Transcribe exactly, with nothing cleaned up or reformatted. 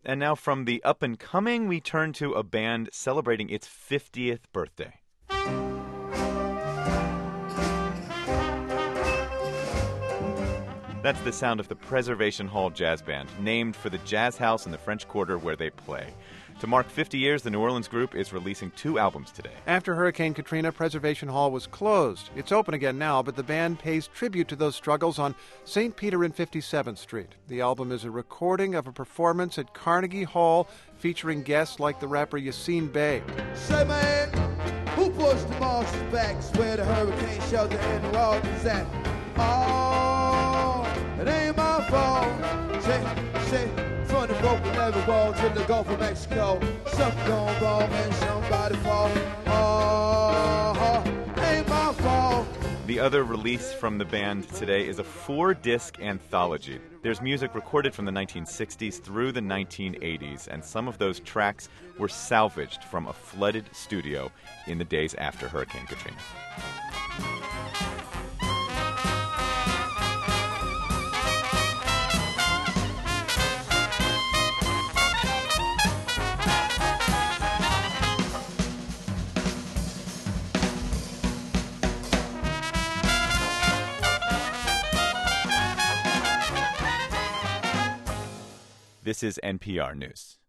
And now from the up-and-coming, we turn to a band celebrating its fiftieth birthday. That's the sound of the Preservation Hall Jazz Band, named for the jazz house in the French Quarter where they play. To mark fifty years, the New Orleans group is releasing two albums today. After Hurricane Katrina, Preservation Hall was closed. It's open again now, but the band pays tribute to those struggles on Saint Peter and fifty-seventh Street. The album is a recording of a performance at Carnegie Hall featuring guests like the rapper Yassine Bey. Say, man, who pushed the monsters back? Where the hurricane shelter and the road is at? Oh, it ain't my fault. Say, say. From the broken level wall to the Gulf of Mexico, something gone wrong and somebody fall. Oh, ain't my fault. The other release from the band today is a four-disc anthology. There's music recorded from the nineteen sixties through the nineteen eighties, and some of those tracks were salvaged from a flooded studio in the days after Hurricane Katrina. This is N P R News.